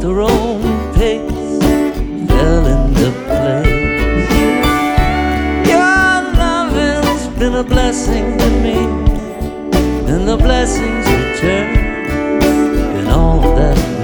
her own pace, fell into place. Your loving's been a blessing to me, and the blessings return in all that